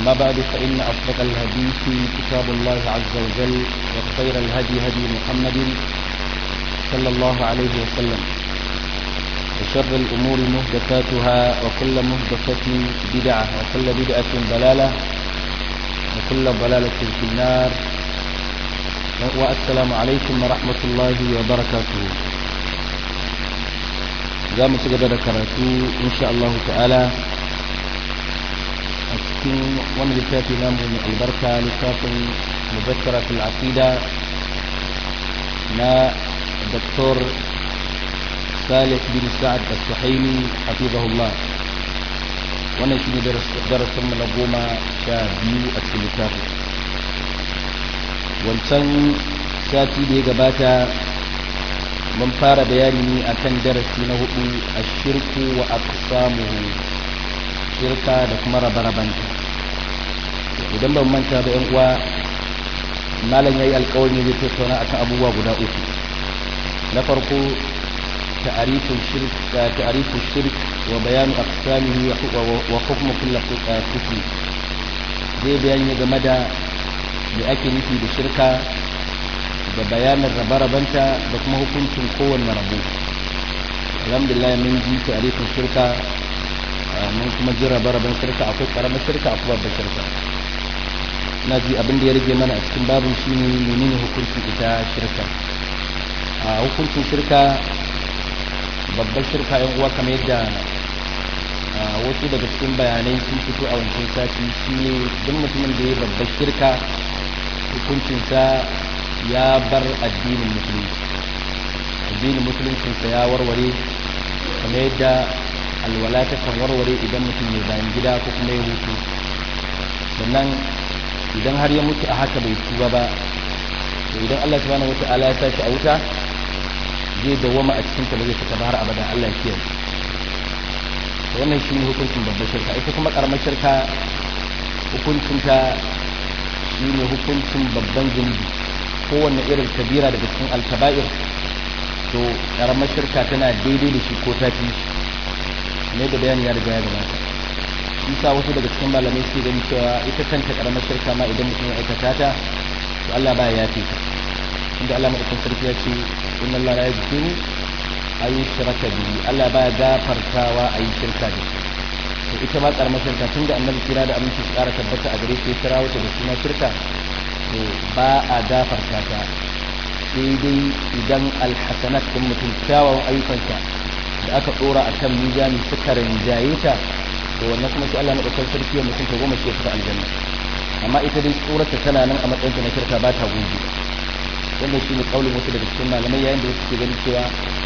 أما بعد فإن أصدق الحديث كتاب الله عز وجل وخير الهدي هدي محمد صلى الله عليه وسلم وشر الأمور محدثاتها وكل محدثة بدعة وكل بدعة ضلالة وكل ضلالة في النار والسلام عليكم ورحمة الله وبركاته زام سجد كراتو إن شاء الله تعالى أتكين ومن لتاتي نام من البركة لتاتي مذكرة العقيدة نا الدكتور صالح بن سعد السحيمي حفظه الله wannan shi ne darasin mu na 12 a cikin littafin wancan sati da ya gabata mun fara bayani akan darasi na 4 ashirku wa aqsamuhu shirka da kuma rabarabanta idan ban manta da yan uwa malam yayi alƙawari zai tattauna akan abubuwa guda uku na farko تعريف الشرك وبيان أقسامه وحكم كل قسم zai bayani game da ake nufi da shirka da bayanin rabe-rabenta da kuma hukuncin kowanne rabo alhamdulillah mun ji ta'arifin shirka mun kuma ji rabe-raben shirka akwai karamar shirka akwai babbar shirka na ji abin da ya rage mana a cikin babin shine menene hukuncin ita shirka hukuncin shirka babbar shirka yan uwa kamar yadda wasu daga cikin bayanai sun fito a wancan sati shi ne duk mutumin da ya babbar shirka hukuncinsa ya bar addinin musuluncinsa ya warware kamar yadda alwala ta kan warware idan mutum ya bayan gida ko kuma ya hutu sannan idan har ya mutu a haka bai tuba ba to idan Allah subhanahu wata'ala ya sa shi a wuta zai dawama a cikin ta ba zai fita ba har abada Allah ya kiyaye wannan shi ne hukuncin babbar shirka ita kuma karamar shirka hukuncin ta shi ne hukuncin babban zunubi kowanne irin kabira daga cikin alkaba'ir to karamar shirka tana daidai da shi ko ta fi ne da bayani ya riga ya gabata isa wasu daga cikin malamai suke gani cewa ita kanta karamar shirka ma idan mutum ya aikata ta to Allah ba ya yafe ta inda Allah madaukakin sarki ya ce inna Allah la yaghfiru ay yushraka bihi Allah baya gafartawa ayi shirka da shi to ita ma karamar shirka tunda annabi kira da aminci su kara tabbata a gare shi kira wata da suna shirka to ba a gafarta ta sai dai idan alhasanat din mutum kyawawan ayyukansa da aka dora akan mizani suka rinjaye ta to wannan kuma sai Allah madaukakin sarki ya mutum ta goma ce ta aljanna amma ita dai tsorata tana nan a matsayin na shirka ba ta gobe wannan shi ne kaulin wasu daga cikin malamai yayin da wasu ke ganin cewa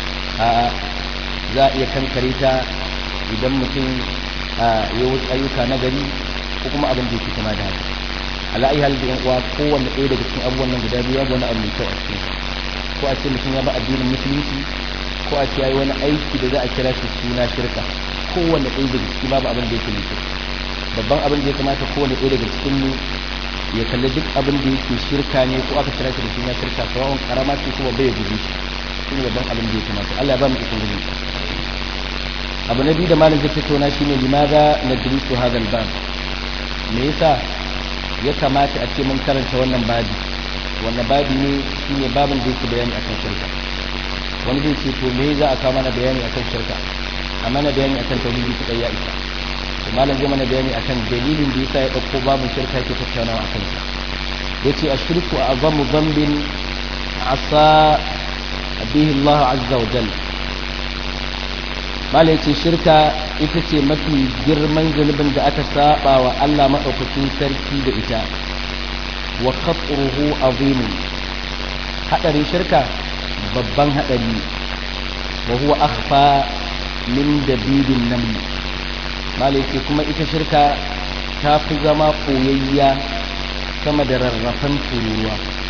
za a iya kankare ta idan mutum ya wuce ayyuka na gari ko kuma abin da yake kama da haka ala ayi halin yan uwa kowanne ɗaya daga cikin abubuwan nan guda biyu ya wani abu mai kyau a cikin ko a ce mutum ya ba addinin musulunci ko a ce ya yi wani aiki da za a kira shi suna shirka kowanne ɗaya daga ciki babu abin da yake mai kyau babban abin da ya kamata kowanne ɗaya daga cikin mu ya kalli duk abin da yake shirka ne ko aka kira shi da suna shirka sawa'un karama ce kuma bai guji shi ne babban abin da ya kamata Allah ya ba mu ikon gudu abu na biyu da malam zai tattauna shine limaza najlisu hadha al-bab me yasa ya kamata a ce mun karanta wannan babi wannan babi ne shine babin da yake bayani akan shirka wani zai ce to me za a kawo mana bayani akan shirka a mana bayani akan tauhidi kadai ya isa malam zai mana bayani akan dalilin da yasa ya dauko babu shirka yake tattaunawa akan sa yace ashirku a'zamu dhanbin asa bihi Allah azza wa jalla malam yace shirka ita ce mafi girman zunubin da aka saba wa Allah madaukakin sarki da ita wa khatruhu azim hadarin shirka babban hadari wa huwa akhfa min dabibin naml malai kuma ita shirka ta fi zama koyayya sama da rarrafan tururuwa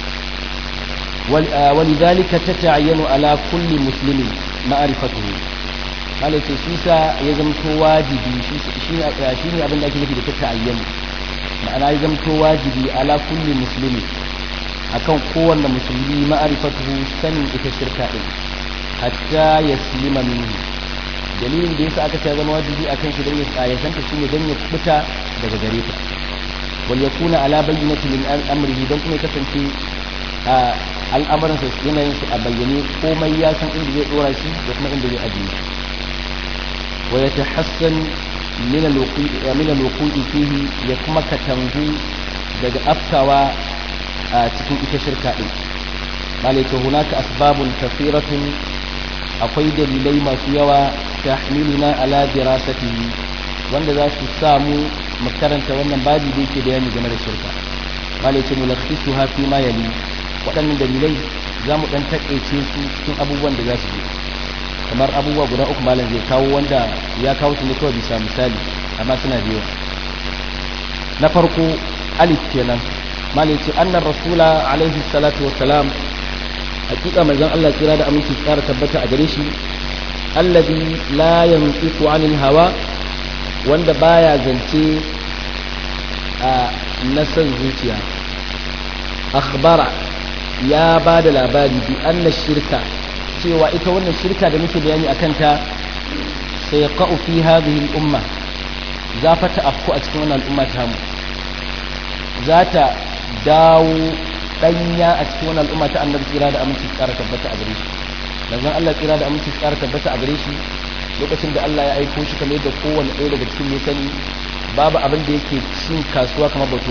walidhalika tata'ayyanu ala kulli muslimin ma'rifatuhu malai shi sa ya zamto wajibi shi ne abin da ake nufi da tata'ayyanu ma'ana ya zamto wajibi ala kulli muslimin akan kowanne musulmi ma'rifatuhu sanin ita shirka din hatta yaslima minhu dalilin da yasa aka ce zama wajibi akan shi dan ya tsayanta shine dan ya kubuta daga gare ta wal yakuna ala bayyinati min amrihi dan kuma kasance al'amuran sa yanayin su a bayyane komai ya san inda zai dora shi da kuma inda zai ajiye wa yatahassan min al-wuqu'i fihi ya kuma katangu daga afkawa a cikin ita shirka din malaika hunaka asbabun kathiratun akwai dalilai masu yawa tahmiluna ala dirasatihi wanda za su samu mu karanta wannan babi da yake bayani game da shirka malaika mulakhisuha fi ma yali waɗannan dalilai za mu dan takeice su cikin abubuwan da za su yi kamar abubuwa guda uku malam zai kawo wanda ya kawo su ne kawai bisa misali amma suna da yawa na farko alif kenan malai ce annar rasula alaihi salatu wassalam hakika manzon Allah kira da aminci tsara tabbata a gare shi alladhi la yantiqu anil hawa wanda baya zance a nasan zuciya akhbara ya bada labari bi anna shirka cewa ita wannan shirka da muke bayani akan ta sai ya qa'u fi hadhihi al-umma za fa ta afku a cikin wannan al'umma ta mu za ta dawo danya a cikin wannan al'umma ta annabi kira da aminci tsara tabbata a gare shi manzon Allah kira da aminci tsara tabbata a gare shi lokacin da Allah ya aiko shi kamar da kowanne ɗaya daga cikin ya sani babu abin da yake cin kasuwa kamar bauto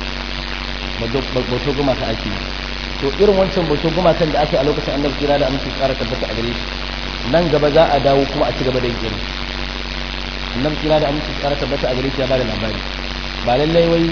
gumaka ake yi to irin wancan bauto gumakan da ake a lokacin annabi kira da aminci tsara tabbata a gare shi nan gaba za a dawo kuma a ci gaba da yin irin annabi kira da aminci tsara tabbata a gare shi ya bada labari ba lallai wai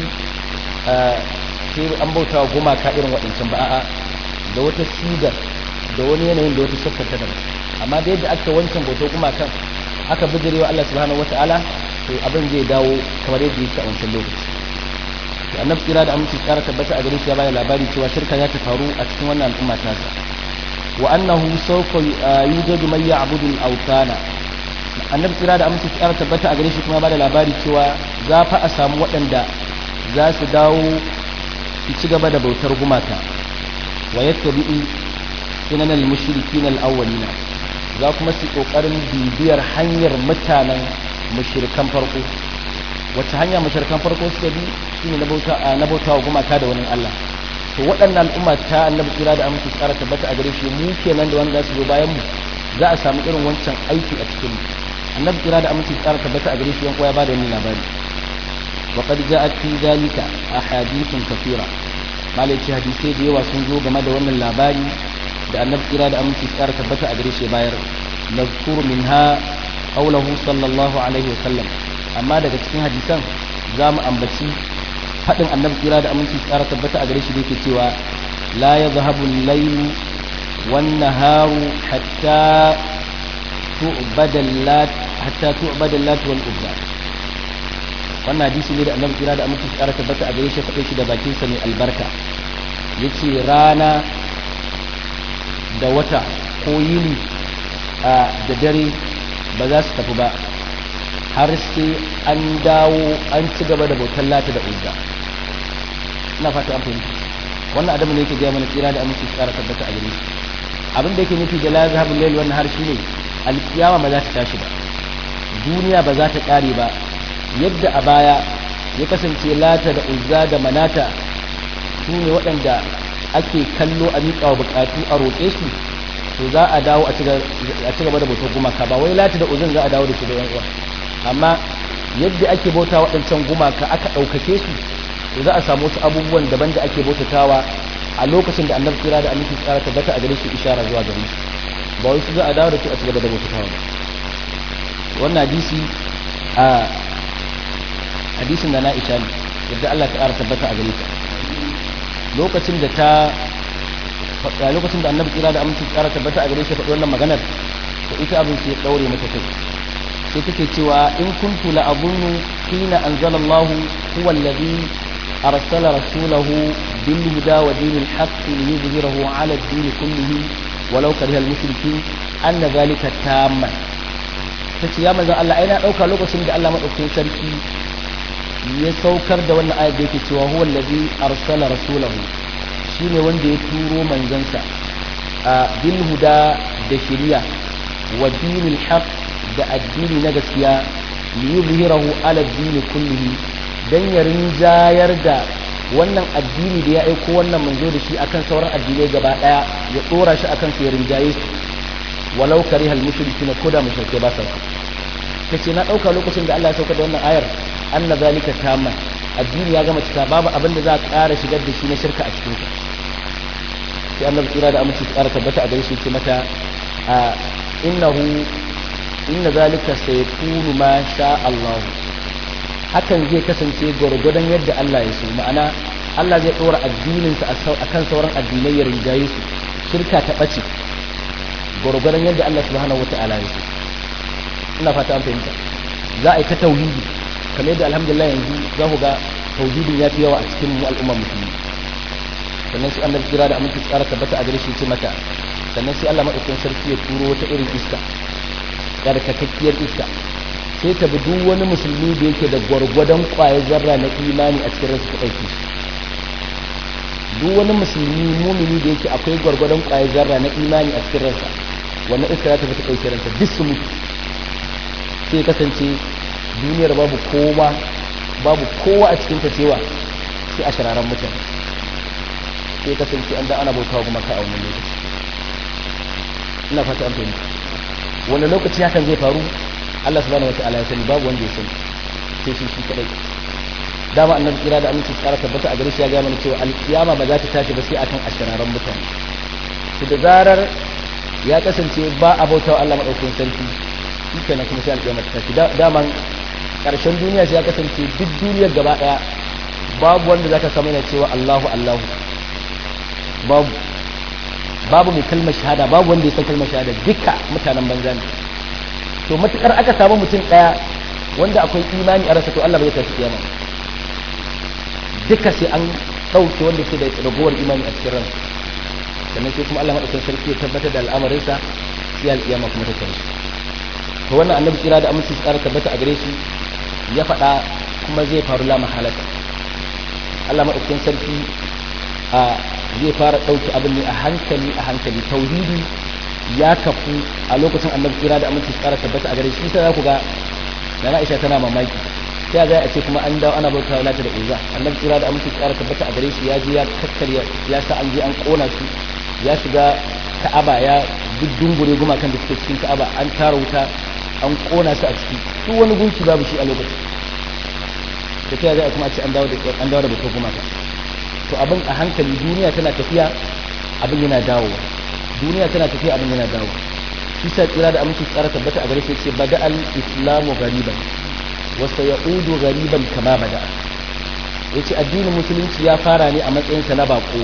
sai an bauta wa gumaka irin waɗancan ba a'a da wata sigar da wani yanayin da wata siffar ta daban amma da yadda aka wancan bauta gumakan aka bijirewa Allah subhanahu wataala to abin zai dawo kamar yadda yake a wancan lokaci to annabi kira da aminci tsara tabbata a gare shi ya bada labari cewa shirka ya ta faru a cikin wannan al'umma ta sa wa annahu sawfa yujadu man ya'budu al-awthana annabi kira da aminci tsara tabbata a gare shi kuma bada labari cewa za fa a samu waɗanda za su dawo su ci gaba da bautar gumaka wa yattabi'u sunan al-mushrikin al-awwalina za kuma su kokarin bibiyar hanyar mutanen mushrikan farko wacce hanya mushrikan farko suka bi shine na bauta wa gumaka da wani Allah to waɗannan al'umma ta annabi kira da aminci tsara tabbata a gare shi mu kenan da wanda za su zo bayan mu za a samu irin wancan aiki a cikin mu annabi kira da aminci tsara tabbata a gare shi yan koya ba da wani labari wa qad ja'at fi zalika ahadithun kathira malaki hadisi da yawa sun zo game da wannan labari da annabi kira da aminci tsara tabbata a gare shi bayar nazkuru minha qawluhu sallallahu alaihi wasallam amma daga cikin hadisan za mu ambaci faɗin annabi kira da aminci tsara tabbata a gare shi da yake cewa la yadhhabu al-layl wan naharu hatta tu'bada al-lat wal uzza wannan hadisi ne da annabi kira da aminci tsara tabbata a gare shi faɗe shi da bakin sa mai albarka yace rana da wata ko yini da dare ba za su tafi ba har sai an dawo an ci gaba da bautar lata da uzza ina fata an fahimta wannan adamu ne yake gaya mana kira da aminci tsara tabbata a gare shi abin da yake nufi da la zahabul layl wannan har shine alkiyama ba za ta tashi ba duniya ba za ta kare ba yadda a baya ya kasance lata da uzza da manata su ne waɗanda ake kallo a miƙa wa buƙatu a roƙe su to za a dawo a ci gaba da bautar gumaka ba wai lata da uzun za a dawo da su da yan uwa amma yadda ake bauta waɗancan gumaka aka ɗaukake su to za a samu wasu abubuwan daban da ake bautatawa a lokacin da annabi kira da aminci tsara tabbata a gare shi ishara zuwa gare shi ba wai su za a dawo da su a ci gaba da bautatawa wannan hadisi a hadisin da na isha ne yadda Allah ta ƙara tabbata a gare ta lokacin da annabi kira da aminci tsara tabbata a gare shi faɗi wannan maganar to ita abin sai daure mata kai sai take cewa in kuntu la azunnu hina anzala Allah huwa alladhi arsala rasulahu bil huda wa dinil haqq liyuzhirahu ala ad-din kullihi walau kariha al-mushrikeen anna dhalika tamman tace ya manzo Allah ai na dauka lokacin da Allah madaukakin sarki ya saukar da wannan ayat da yake cewa huwa alladhi arsala rasulahu shine wanda ya turo manzansa a bil huda da shari'a wa dinil haqq da addini na gaskiya li yuzhirahu ala ad-din kullihi dan ya rinjayar da wannan addini da ya aiko wannan manzo da shi akan sauran addinai gaba daya ya dora shi akan su ya rinjaye su walau karihal mushrikina koda mushrike ba sa kace na dauka lokacin da Allah ya sauka da wannan ayar anna zalika tamma addini ya gama cika babu abin da za a ƙara shigar da shi na shirka a cikin sa sai Allah tsira da aminci ƙara tabbata a gare shi ce mata inna zalika sayakunu ma sha Allah hakan zai kasance gwargwadon yadda Allah ya so ma'ana Allah zai dora addinin sa akan sauran addinai ya rinjaye su shirka ta bace gwargwadon yadda Allah subhanahu wataala ya so ina fata an fahimta za a yi ta tauhidi kamar yadda alhamdulillah yanzu za ku ga tauhidin ya fi yawa a cikin mu al'umma musulmi sannan sai Allah kira da aminci tsara tabbata a gare shi ce mata sannan sai Allah madaukakin sarki ya turo wata irin iska karkatakkiyar iska sai ta bi duk wani musulmi da yake da gwargwadon kwayar zarra na imani a cikin ransa ta ɗauki duk wani musulmi mumini da yake akwai gwargwadon kwayar zarra na imani a cikin ransa wannan iska za ta fi ta ɗauki ransa duk su mutu sai kasance duniyar babu kowa a cikin ta cewa sai a shiraran mutane sai kasance an da ana bautawa kuma ka a wannan lokaci ina fata an fahimta wanda lokaci hakan zai faru Allah subhanahu wataala ya sani babu wanda ya sani sai shi kadai dama annabi kira da aminci tsara tabbata a gare shi ya ga mana cewa alkiyama ba za ta tashi ba sai akan ashiraran mutane to da zarar ya kasance ba a bautawa Allah madaukakin sarki shikenan kuma sai alkiyama ta tashi daman karshen duniya sai ya kasance duk duniyar gaba daya babu wanda zaka samu yana cewa Allahu Allahu babu mai kalmar shahada babu wanda ya san kalmar shahada duka mutanen banza ne to matukar aka samu mutum daya wanda akwai imani a rasa to Allah bai tafi kiyama duka sai an dauke wanda ke da ragowar imani a cikin ransa sannan sai kuma Allah madaukakin sarki ya tabbatar da al'amarin sa sai al'iyama kuma ta tashi to wannan annabi kira da aminci tsara tabbata a gare shi ya faɗa kuma zai faru la mahalaka Allah madaukakin sarki zai fara ɗauki abin ne a hankali tauhidi ya kafu a lokacin annabi kira da aminci tsara tabbata a gare shi sai za ku ga da Aisha tana mamaki sai ga a ce kuma an dawo ana bauta lata da uza annabi kira da aminci tsara tabbata a gare shi ya je ya kakkarya ya sa an je an kona su ya shiga Ka'aba ya duddungure gumakan da suke cikin Ka'aba an tara wuta an kona su a ciki duk wani gunki babu shi a lokacin da ta ga kuma a ce an dawo da bautar gumaka to abin a hankali duniya tana tafiya abin yana dawowa shi sa tsira da aminci tsara tabbata a gare shi ce bada al-islamu gariban wa sayaudu gariban kama bada yace addinin musulunci ya fara ne a matsayin sa na bako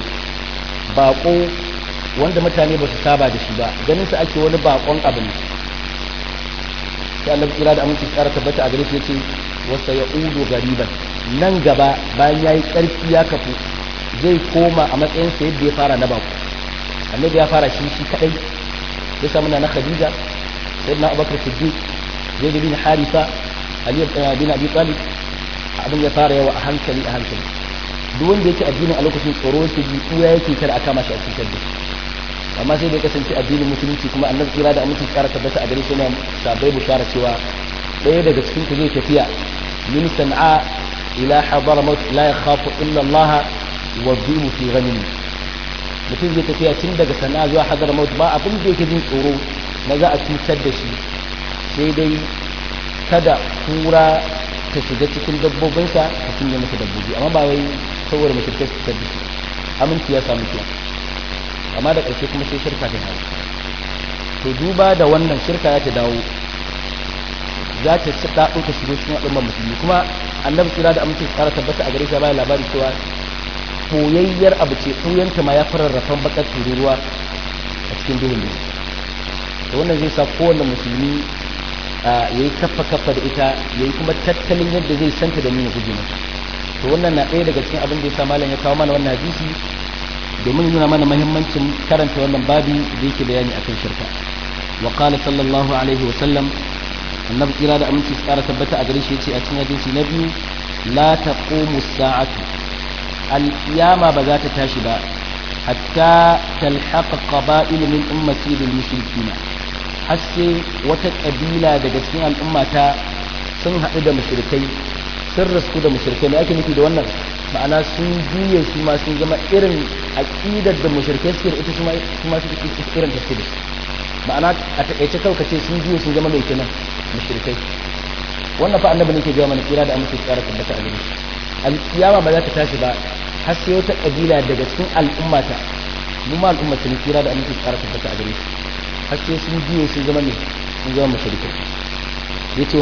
wanda mutane ba su saba da shi ba ganin sa ake wani bakon abu ne sai Allah tsira da aminci tsara tabbata a gare shi yace wa sayaudu gariban nan gaba bayan yayi karfi ya kafu zai koma a matsayin sa yadda ya fara na bako annabi ya fara shi kadai ya samu na Khadija sayyidina Abubakar Siddiq Zaid bin Haritha Ali bin Abi Talib abin ya fara yawa a hankali duk wanda yake addinin a lokacin tsoro yake ji kuya yake kar a kama shi a cikin da amma sai da kasance addinin musulunci kuma annabi kira da aminci tsara tabbata a gare shi ne sabai bushara cewa ɗaya daga cikin ku zai tafiya min San'a ila Hadramaut la yakhafu illa Allah wa dhimu fi ghanim mutum zai tafiya tun daga San'a zuwa Hadramaut ba abin da yake jin tsoro na za a cutar da shi sai dai kada kura ta shiga cikin dabbobinsa ta cinye masa dabbobi amma ba wai saboda mutum ta cutar da shi aminci ya samu kiya amma da ƙarshe kuma sai shirka ta dawo to duba da wannan shirka ya ta dawo za ta ci ɗaɗo ta shigo cikin al'ummar musulmi kuma annabi kira da aminci tsara tabbata a gare shi bayan labari cewa koyayyar abu ce koyanta ma ya fara rafan bakar tururuwa a cikin duhun da to wannan zai sa kowanne musulmi ya yi kafa da ita ya yi kuma tattalin yadda zai santa da nuna guje mata to wannan na ɗaya daga cikin abin da ya sa malam ya kawo mana wannan hadisi domin nuna mana mahimmancin karanta wannan babi da yake bayani akan shirka wa qala sallallahu alaihi wa sallam annabi kira da aminci tsara tabbata a gare shi yace a cikin hadisi na biyu la taqumu as-sa'atu al-qiyama ba za ta tashi ba hatta talhaqa qaba'il min ummati bil mushrikina haske wata kabila daga cikin al'ummata sun haɗu da mushrikai sun rasku da mushrikai ne ake nufi da wannan ma'ana sun juye su ma sun zama irin aqidar da mushrikai suke da ita su ma su irin ta suke da ma'ana a takaice kawai kace sun juye sun zama mai kenan mushrikai wannan fa annabi ne ke ga mana kira da amince tsara tabbata a gare shi alkiyama ba za ta tashi ba har sai wata kabila daga cikin al'ummata mu ma al'ummata ne kira da amince tsara tabbata a gare shi har sai sun juye sun zama ne sun zama mushrikai yace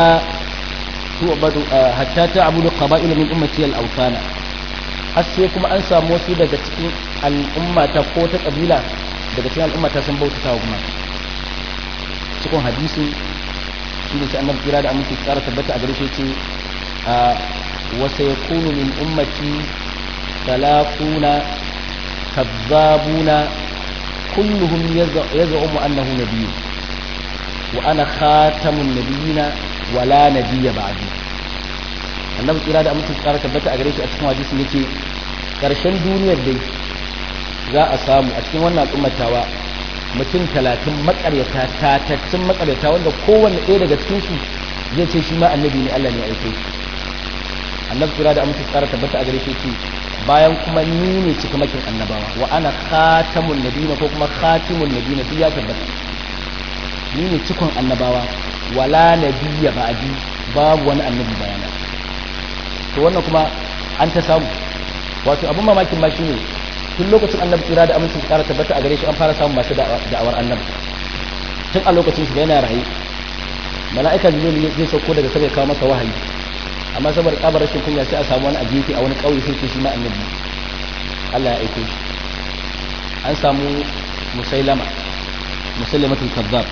hatta ta'budu qaba'il min ummati al-awthana har sai kuma an samu wasu daga cikin al'ummata ko ta kabila daga cikin al'ummata sun bautata wa kuma cikin hadisi shi ne sai annabi kira da aminci tsara tabbata a gare shi ce wa sayakunu min ummati talaquna kazzabuna kulluhum yaz'umu annahu nabiy wa ana khatamun nabiyina wa la nabiyya ba'di annabi kira da aminci tsara tabbata a gare shi a cikin hadisi yake karshen duniyar dai za a samu a cikin wannan al'ummatawa mutum 30 makaryata tatattun makaryata wanda kowanne ɗaya daga cikinsu zai ce shi ma annabi ne Allah ne ya aike shi annabi kira da amince tsara tabbata a gare shi ce bayan kuma ni ne cikamakin annabawa wa ana khatamun nabiyina ko kuma khatimun nabiyina duk ya tabbata ni ne cikon annabawa wala nabiyya ba'di babu wani annabi bayana to wannan kuma an ta samu wato abun mamakin ma shine tun lokacin annabi kira da amincin kara tabbata a gare shi an fara samun masu da'awar annabi tun a lokacin shi yana rayu mala'ika jibril zai sauko daga sama ya kawo masa wahayi amma saboda tsabar rashin kunya sai a samu wani ajiyi a wani kauye sai ce shi ma annabi Allah ya aike shi an samu musailamatul kazzab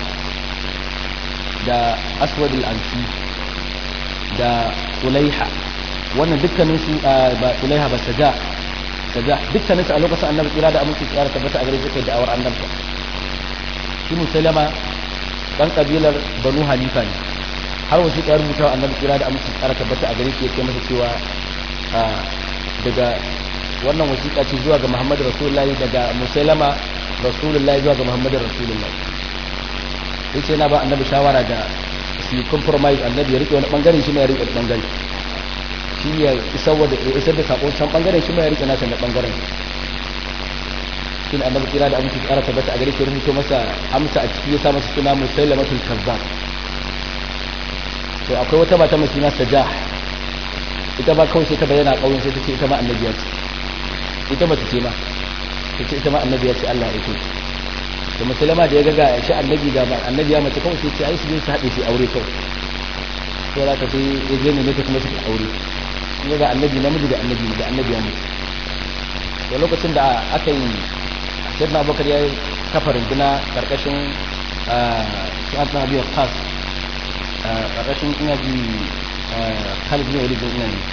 da aswad al-ansi da ulaiha wannan dukkanin su ba ulaiha ba saja dukkanin su a lokacin annabi kira da aminci tsara tabbata a gare shi kai da'awar annabi shi musailama dan kabilar banu hanifa ne har wasu ya rubuta wa annabi kira da aminci tsara tabbata a gare shi yake masa cewa daga wannan wasiƙa ce zuwa ga Muhammadu Rasulullahi daga Musailama Rasulullahi zuwa ga Muhammadu Rasulullahi yace na ba annabi shawara da su compromise annabi ya rike wani bangare shi mai rike wani bangare shi ya isar da sakon can bangaren shi mai rike nasa da bangaren shi ne annabi kira da aminci tsara tabbata a gare shi rubuto masa amsa a ciki ya sa masa suna Musailamatul Kazzab to akwai wata mata mai suna Sajah ita ba kawai sai ta bayyana kauyen sai ta ce ita ma annabi ya ce ita mace ce ma ta ce ita ma annabi ya ce Allah ya aike to musulma da ya ga shi annabi ga ba annabi ya mace kawai sai ce ai su je su haɗe su aure kawai to za ka sai ya je ne ta kuma su aure kuma ga annabi namiji da annabi ya mace to lokacin da aka yi sayyidina Abubakar ya kafa runduna karkashin sa'ad na Abi Waqqas karkashin ina ji Khalid bin Walid ina ne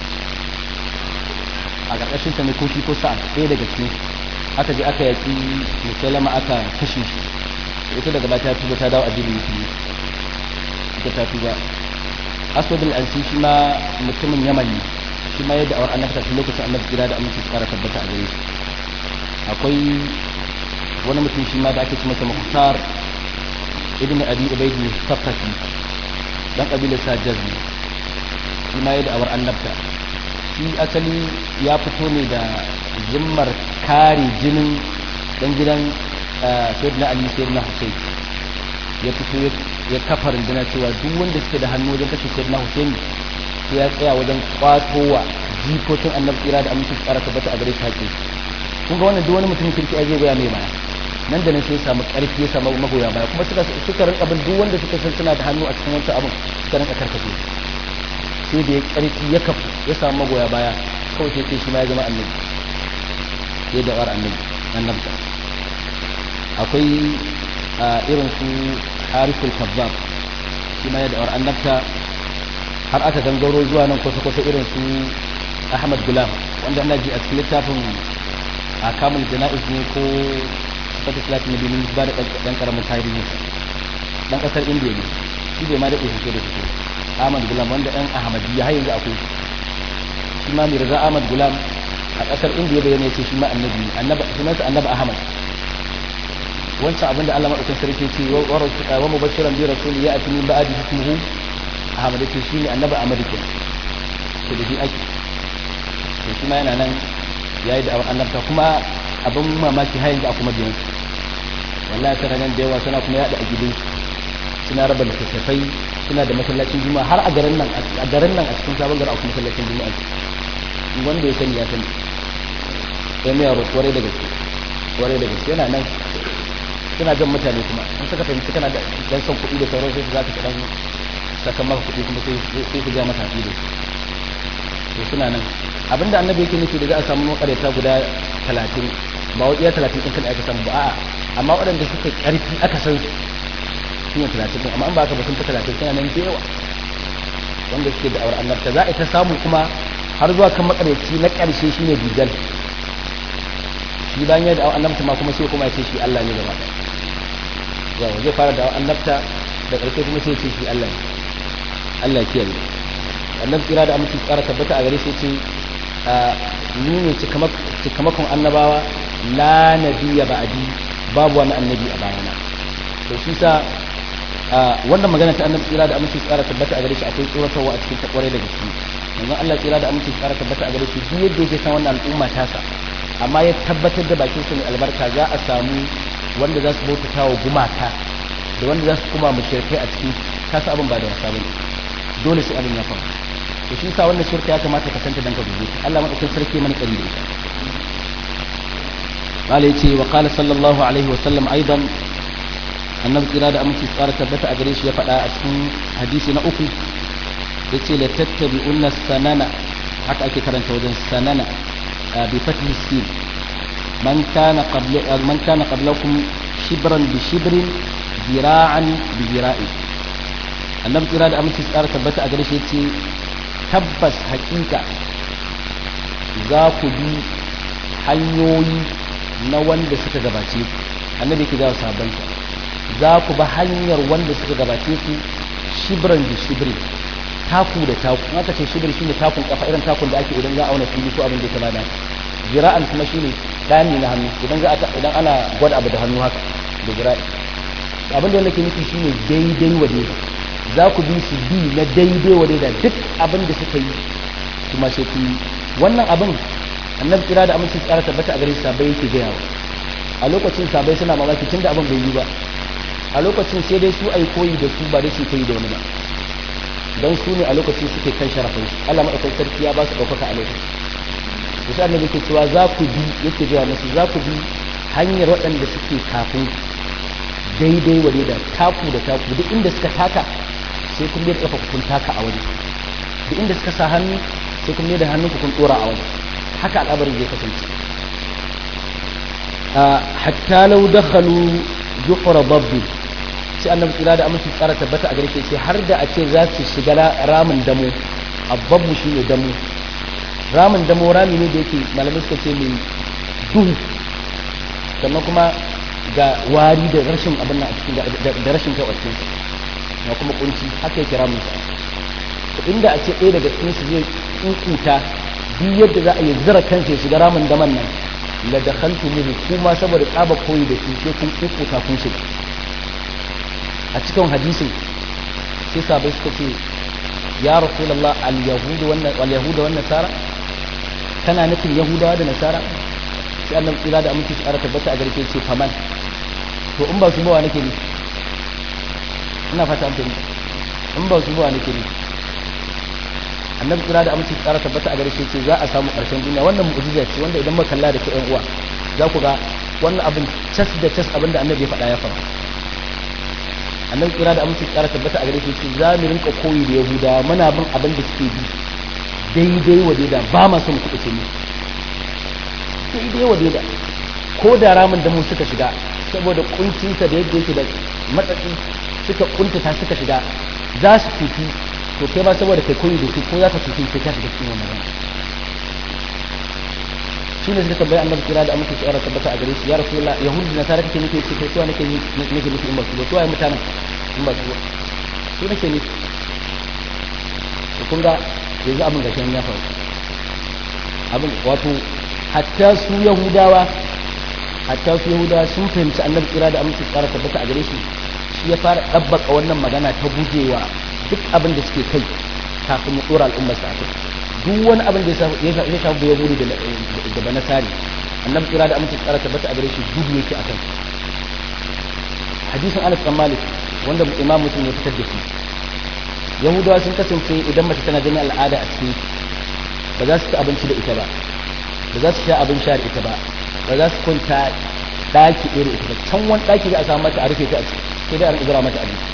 a karkashin sa ne ko shi ko sa'ad ɗaya daga cikin aka je aka yaki Musailama aka kashe shi ita daga bata tuba ta dawo addinin musulmi ita ta tuba Aswad al-Ansi shi ma mutumin Yaman ne shi ma yadda awar annabi ta lokacin annabi kira da aminci su fara tabbata a gare shi akwai wani mutum shi ma da ake cewa Mukhtar ibn Abi Ubayd al-Thaqafi dan kabilar Sajaz ne shi ma yadda awar annabta shi asali ya fito ne da zimmar kare jinin dan gidan Sayyidina Ali Sayyidina Hussein ya fito ya kafa rundunar cewa duk wanda suke da hannu wajen kashe Sayyidina Hussein sai ya tsaya wajen kwatowa jikokin annabi kira da aminci tsara tabbata a gare shi haƙi kun ga wannan duk wani mutumin kirki a zai goya mai baya nan da nan sai ya samu ƙarfi ya samu magoya baya kuma suka rinka bin duk wanda suka san suna da hannu a cikin wancan abin suka rinka karkace sai da ya ƙarfi ya kafu ya samu magoya baya kawai sai shi ma ya zama annabi ya da war annabta akwai irin su Harithul Kazzab shi ma ya da war annabta har aka gangaro zuwa nan kusa irin su Ahmad Gulam wanda ana ji a cikin littafin Akamul Jana'iz ne ko Sifatu Salatin Nabi mun ba da dan karamin tarihi ne dan kasar Indiya ne shi bai ma da shi da shi Ahmad Gulam wanda dan Ahmadiyya har yanzu akwai shi ma Mirza Ahmad Gulam a kasar Indiya bai ne ce shi ma annabi sunansa annabi Ahmad wancan abinda Allah madaukakin sarki ce wa mubashiran bi rasul ya'ti min ba'di ismihi Ahmad ce shi ne annabi Ahmad ke to da shi ake to shi ma yana nan yayi da annabta kuma abin mamaki har yanzu a kuma biyan wallahi tana nan da yawa suna kuma yada a gidan suna raba littattafai suna da masallacin juma'a har a garin nan a cikin sabon gari akwai masallacin juma'a wanda ya sani ya sani sai mai yaro kware da gaske yana nan suna jan mutane kuma in suka fahimci kana da dan son kuɗi da sauran sai su za ka kaɗan sakan maka kuɗi kuma sai su ja mata haɗi da to suna nan abinda annabi yake nufi da za a samu makareta guda 30 ba wa iya 30 ɗin kan aka samu ba a'a amma waɗanda suka ƙarfi aka san su ne 30 ɗin amma an ba ka ba sun fi 30 suna nan da yawa wanda suke da awar annabta za a ta samu kuma har zuwa kan makareci na ƙarshe shine dijal shi bayan ya da awar annabta ma kuma sai kuma ya ce shi Allah ne gaba yawa zai fara da awar annabta da ƙarshe kuma sai ya ce shi Allah ne Allah ya kiyaye annabi kira da aminci tsara tabbata a gare shi ce ni ne cikamakon annabawa la nabiyya ba'di babu wani annabi a bayana to shi sa wannan magana ta annabi kira da aminci tsara tabbata a gare shi akwai tsoratarwa a cikin ta kware da gaske yanzu Allah kira da aminci tsara tabbata a gare shi duk yadda yake san wannan al'umma ta sa amma ya tabbatar da bakin su ne albarka za a samu wanda za su bautata wa gumaka da wanda za su kuma mushrikai a cikin kasa abin ba da wasa bane dole sai abin ya faru to shi sa wannan shirka ya kamata ka santa dan ka guje Allah madaukakin sarki mana kari da ita qala yace wa qala sallallahu alaihi wa sallam aidan annabi kira da aminci tsara tabbata a gare shi ya faɗa a cikin hadisi na uku yace la tattabi'unna sanana haka ake karanta wajen sanana bi fathi sin man kana qablakum shibran bi shibrin dira'an bi dira'i annabi kira da aminci tsara tabbata a gare shi yace tabbas hakika za ku bi hanyoyi na wanda suka gabace ku annabi ke gawa sabon za ku bi hanyar wanda suka gabace ku shibran da shibri taku da taku haka ce shibri shine takun kafa irin takun da ake idan za a auna fili ko abin da ya bada jira'an kuma shine dani na hannu idan ana gwada abu da hannu haka da jira'i abin da nake nufi shine daidai wa daidai za ku bi su bi na daidai wa daidai duk abin da suka yi kuma sai ku yi wannan abin annabi kira da amincin tsara tabbata a gare su sabai yake gaya wa a lokacin sabai suna mamaki tun da abin bai yi ba a lokacin sai dai su ai koyi da su ba dai su koyi da wani ba don su ne a lokacin suke kan sharafin Allah madaukakin sarki ya ba su ɗaukaka a lokacin to sai annabi yake cewa za ku bi yake gaya musu za ku bi hanyar waɗanda suke kafin daidai wa daidai taku da taku duk inda suka taka sai kun da kafa kun taka a waje duk inda suka sa hannu sai kun da hannun kun dora a waje haka al'amarin zai kasance hatta law dakhalu juhra babbi sai annabi kira da amince tsara tabbata a gare shi har da a ce za su shiga ramin damo abbabu shine damo ramin damo rami ne da yake malamai suka ce mai duhu sannan kuma ga wari da rashin abin nan a cikin da rashin kyau a cikin na kuma kunci haka yake ramin sa inda a ce ɗaya daga cikin su zai kunkuta duk yadda za a yi zira kansa ya shiga ramin daman nan la dakhaltu minhu kuma saboda tsaba koyi da su sai kun kunkuta kun shiga a cikin hadisin sai sabai suka ce ya rasulullah al-yahudu wan nasara kana nufin yahudawa da nasara sai annabi tsira da aminci tsara tabbata a garke ce faman to in ba su bawa nake ni ina fata an fahimta in ba su bawa nake ni annabi tsira da aminci tsara tabbata a garke ce za a samu karshen duniya wannan mu'jiza ce wanda idan muka kalla da ke ƴan uwa za ku ga wannan abin cas da cas abin da annabi ya faɗa ya faru annabi tsira da aminci tsara tabbata a garke ce za mu rinka koyi da yahudawa muna bin abin da suke bi daidai wa daida ba ma son kuɗi ce ne daidai wa daida ko da ramin da mu suka shiga saboda kuncinsa da yadda yake da matsatsi suka kuntata suka shiga za su cutu to kai ma saboda kai koyi da su ko za ka cutu sai ka shiga cikin wannan ramin shi ne suka tambayi annabi kira da amince tsara tabbata a gare shi ya rasulullah yahudu na tare kake nake ce to nake nufi in ba su ba to ai mutanen in ba su ba su nake nufi to kun ga yanzu abin da kan ya faru abin wato hatta su yahudawa sun fahimci annabi kira da aminci tsara tabbata a gare shi shi ya fara dabbaka wannan magana ta gujewa duk abin da suke kai kafin ya tsora al'ummar sa akai duk wani abin da ya shafi ya gudu da banasari annabi kira da amince tsara tabbata a gare shi gudu yake akan hadisin Anas bin Malik wanda Imam Muslim ya fitar da shi Yahudawa sun kasance idan mace tana jinin al'ada a cikin ba za su ci abinci da ita ba ba za su sha abin sha da ita ba ba za su kwanta daki ɗaya da ita ba can wani daki za a samu mata a rufe ta a ciki sai dai a rinka zura mata abinci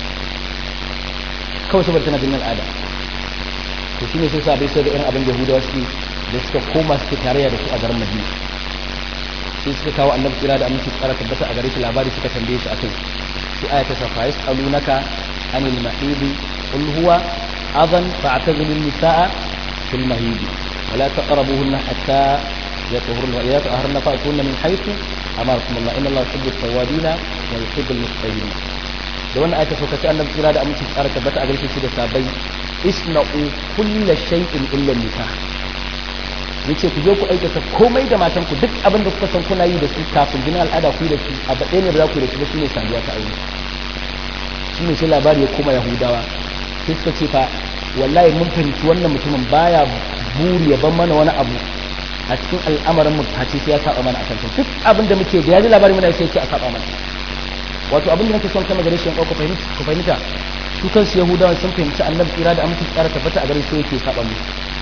kawai saboda tana jinin al'ada to shine sai sabai sai da irin abin da Yahudawa suke da suka koma suke tarayya da su a garin Madina sai suka kawo annabi kira da aminci tsara tabbata a gare shi labari suka tambaye shi akai sai aya ta safa yasalunaka anil mahid qul huwa adhan fa'tazilu an-nisaa fil mahid ولا تقربوهن حتى يطهرن وإذا تطهرن فأتوهن من حيث أمركم الله إن الله يحب التوابين ويحب المتطهرين da wannan ayata so kace annabi kira da aminci tsara tabbata a garshe shi da sabai isna'u kullu shay'in illa nikah yace ku je ku aikata komai da matan ku duk abin da kuka san kuna yi da su kafin jinin al'ada ku da su a bade ne ba za ku da su ba shine saduwa ta aure shine sai labari ya koma Yahudawa sai suka ce fa wallahi mun fahimci wannan mutumin baya buri ya ban mana wani abu a cikin al'amarin mu face sai ya saba mana akan duk abin da muke da yaji labari muna sai ce a saba mana wato abin da nake son kama gare shi ku fahimta su kansu Yahudawa sun fahimci annabi kira da amince tsara tabbata a gare shi yake saba mu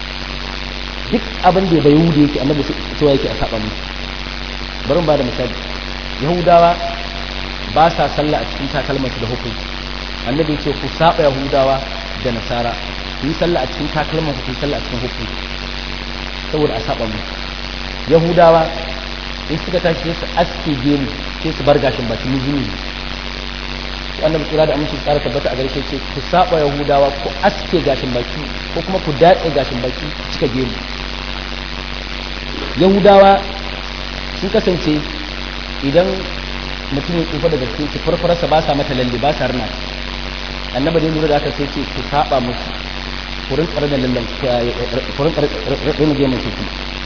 duk abin da bai Yahudi yake annabi so yake a saba mu bari mu bada misali Yahudawa ba sa sallah a cikin takalmansu da hukumi annabi yake ku saba Yahudawa da Nasara ku yi sallah a cikin takalmansu ku yi sallah a cikin hukumi saboda a saba mu Yahudawa in suka tashi su aske gemu sai su bar gashin baki muzuni annabi kira da aminci tsara tabbata a garshe ce ku saba Yahudawa ku aske gashin baki ko kuma ku datse gashin baki cika gemu Yahudawa sun kasance idan mutum ya tsufa daga cikin farfararsa ba sa mata lalle ba sa rina annabi da lura da aka sai ce ku saba musu ku rinka rina lallan ku rinka rina gemun su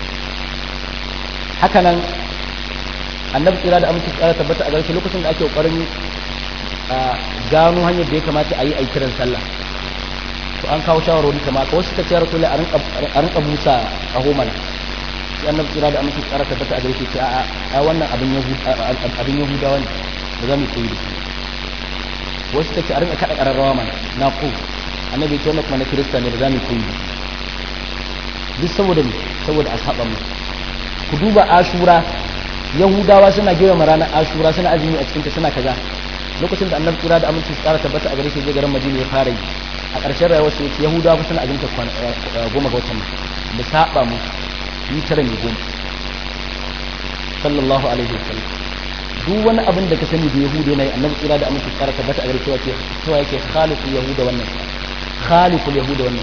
haka nan annabi kira da aminci tsara tabbata a garshe lokacin da ake kokarin gano hanyar da ya kamata a yi kiran sallah to an kawo shawarwari kamar ka wasu kace rasulullahi a rinka busa a homala sai annabi kira da aminci tsara tabbata a garshe ce a wannan abin Yahudawa ne da za mu koyi da shi wasu kace a rinka kada kararrawa mana na ko annabi ce wannan kuma na kirista ne da za mu koyi da shi duk saboda ne saboda a saba mu ku duba Ashura Yahudawa suna girma ranar Ashura suna azumi a cikin ta suna kaza lokacin da annabi kira da aminci tsara tabbata a gare shi garin Madina ya fara yi a ƙarshen rayuwar su yace Yahudawa suna azumta goma ga watan da saba mu yi tara ne goma sallallahu alaihi wasallam duk wani abin da ka sani da Yahuda yana yi annabi kira da aminci tsara tabbata a gare shi wace cewa yake khaliqul yahuda wannan khaliqul yahuda wannan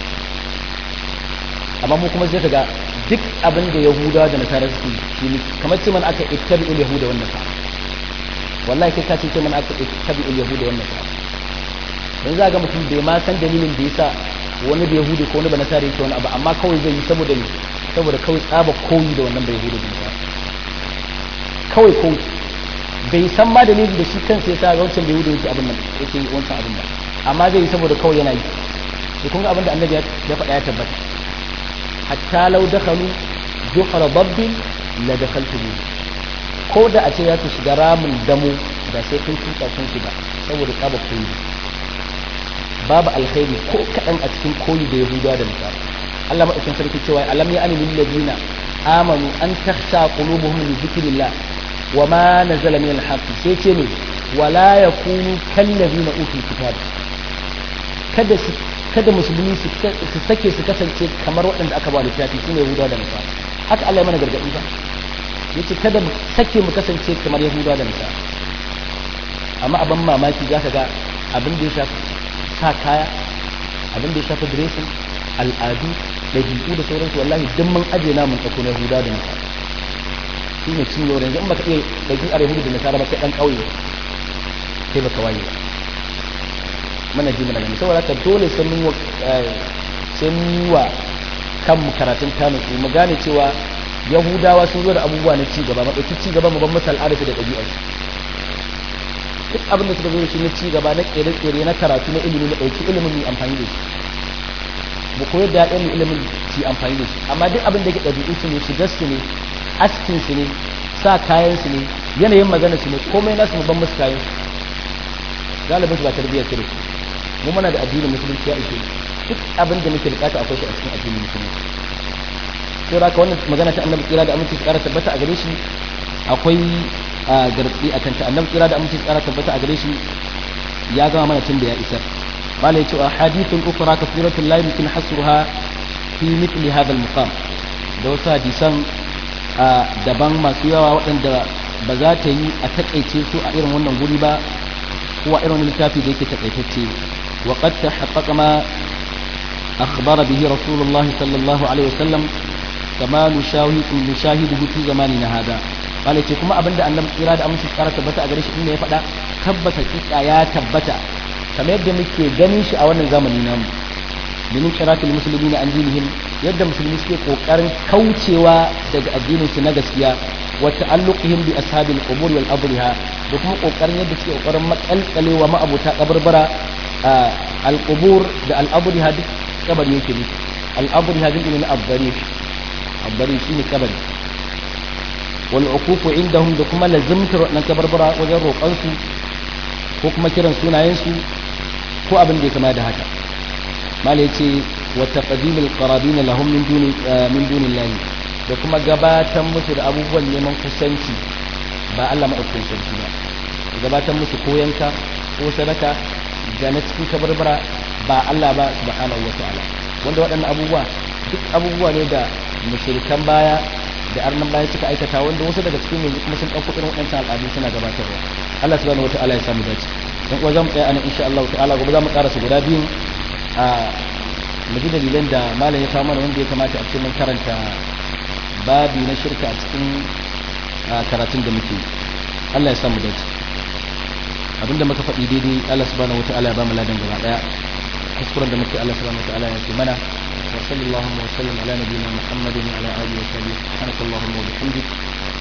amma mu kuma sai kaga duk abin da Yahudawa da Nasara suke yi kamar ce man aka ittabi'ul yahuda wan nasara wallahi kai ka ce man aka ittabi'ul yahuda wan nasara dan za ga mutum bai ma san dalilin da yasa wani da Yahudi ko wani ba Nasara yake wani abu amma kawai zai yi saboda ne saboda kawai tsaba koyi da wannan bai Yahudi da Nasara kawai koyi bai san ma dalilin da shi kansa yasa ga wancan bai Yahudi yake abin nan yake wancan abin nan amma zai yi saboda kawai yana yi to kun ga abin da Annabi ya faɗa ya tabbata hatta lau dakhalu juhra dabbin la dakhaltuhu ko da a ce ya su shiga ramin damo da sai kun tuka sun shiga saboda tsaba koyi babu alkhairi ko kadan a cikin koyi da Yahudawa da Nasara Allah madaukakin sarki cewa alam ya anil ladina amanu an takhsha qulubuhum li dhikrillah wama nazala min al-haqq sai ce ne wala yakunu kal ladina utul kitab kada musulmi su sake su kasance kamar waɗanda aka ba littafi shine Yahudawa da Nasara haka Allah ya mana gargaɗi ba yace kada mu sake mu kasance kamar Yahudawa da Nasara amma abin mamaki zaka ga abin da ya shafi sa kaya abin da ya shafi dressing al'adu dabi'u da sauransu wallahi duk mun aje na mun tsako na Yahudawa da Nasara shine cin yau yanzu in baka iya dabi'ar Yahudawa da Nasara ba kai dan kauye kai baka waye ba mana ji mana gani saboda haka dole sai mun wa kanmu karatun tanu mu gane cewa Yahudawa sun zo da abubuwa na ci gaba madauki ci gaba mu ban masa al'ada da ɗabi'a duk abin da suka zo da shi na ci gaba na kere-kere na karatu na ilimi na ɗauki ilimin mu amfani da shi mu koyar da ɗan ilimin ci su amfani da shi amma duk abin da yake ɗabi'un su ne shigar su ne askin su ne sa kayan su ne yanayin magana su ne komai nasu mu ban musu kayan su galibin su ba tarbiyyar su mu muna da addinin musulunci ya ishe duk abin da muke bukata akwai shi a cikin addinin musulunci sai raka wannan magana ta annabi kira da aminci su kara tabbata a gare shi akwai garbi akan ta annabi kira da aminci su kara tabbata a gare shi ya gama mana tun da ya isar malai cewa hadithun ukra kafiratun la yumkin hasruha fi mithli hadha al-muqam da wasu hadisan daban masu yawa waɗanda ba za ta yi a takaice su a irin wannan guri ba ko a irin littafi da yake takaitacce wa qad tahaqqaqa ma akhbara bihi rasulullah sallallahu alaihi wasallam kama nushahidu fi zamanina hada malai ce kuma abinda annabi kira da amince tsara tabbata a gare shi inda ya faɗa tabbata kika ya tabbata kamar yadda muke ganin shi a wannan zamani namu domin kiratul musulmi na an dinihim yadda musulmi suke kokarin kaucewa daga addinin su na gaskiya wa ta'alluqihim bi ashabil qubur wal adriha da kuma kokarin yadda suke kokarin makalkalewa ma'abuta kaburbura al qubur da al adriha duk kabari yake ne al adriha din ne abdari shine kabari wal uqufu indahum da kuma lazimtar wannan kaburbura wajen roƙon su ko kuma kiran sunayen su ko abin da ya kama da haka mala yace wa taqdimul qarabin lahum min dunillahi da kuma gabatar musu da abubuwan neman kusanci ba Allah madaukakin sarki ba gabatar musu ko yanka ko sadaka da na cikin kabarbara ba Allah ba subhanahu wataala wanda waɗannan abubuwa duk abubuwa ne da mushrikan baya da arnan baya suka aikata wanda wasu daga cikin yanzu kuma sun ɗauko irin waɗancan al'adu suna gabatarwa Allah subhanahu wataala ya samu dace dan kuwa zamu tsaya anan insha Allah ta'ala gobe zamu karasa guda biyun a muji dalilan da malam ya kawo mana wanda ya kamata a cikin mun karanta babi na shirka a cikin karatun da muke Allah ya samu dace abinda muka faɗi daidai Allah subhanahu wataala ya ba mu ladan gaba daya kuskuren da muke Allah subhanahu wataala ya ce mana wa sallallahu wa sallam ala nabiyyina Muhammadin wa ala alihi wa sahbihi subhanakallahumma wa bihamdik